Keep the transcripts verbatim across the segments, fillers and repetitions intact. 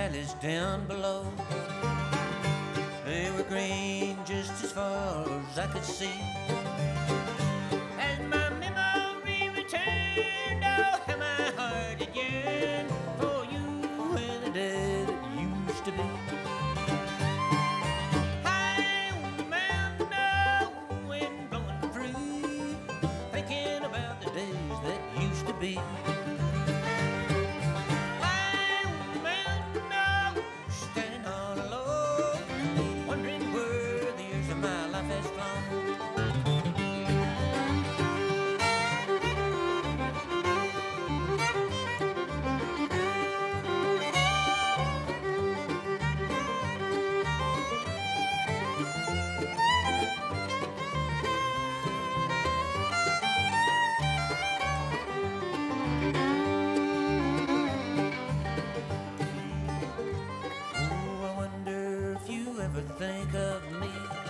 valleys down below. They were green just as far as I could see. As my memory returned, oh, how my heart had yearned for you in the day that used to be. High on the mountain, oh, wind blowing free, thinking about the days that used to be. Think of me,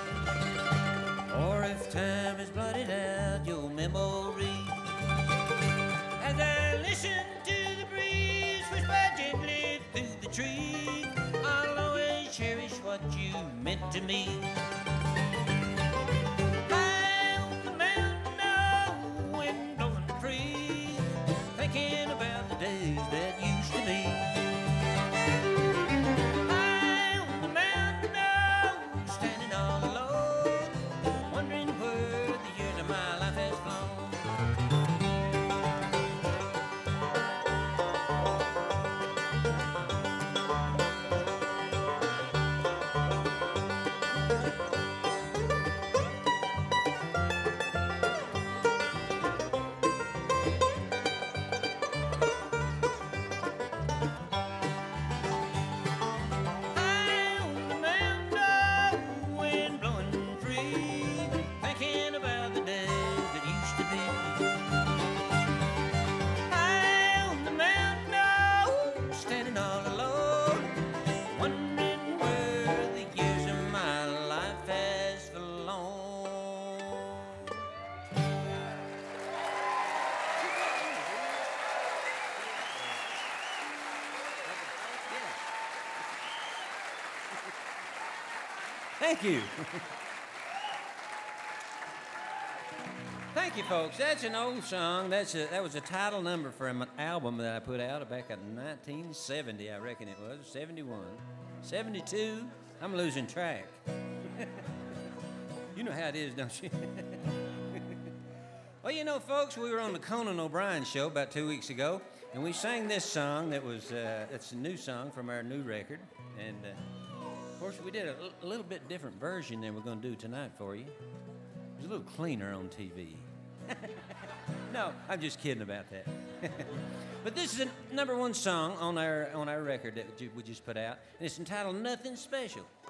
or if time has blotted out your memory. As I listen to the breeze whisper gently through the trees, I'll always cherish what you meant to me. High on the mountain, oh, wind blowing free, thinking about the days that used to be. Thank you. Thank you, folks. That's an old song. That's a, that was a title number from an album that I put out back in nineteen seventy, I reckon it was, seventy-one. seventy-two, I'm losing track. You know how it is, don't you? Well, you know, folks, we were on the Conan O'Brien show about two weeks ago, and we sang this song that was, uh, it's a new song from our new record, and... Uh, Of course, we did a, l- a little bit different version than we're going to do tonight for you. It was a little cleaner on T V. No, I'm just kidding about that. But this is a number one song on our on our record that we just put out, and it's entitled "Nothing Special."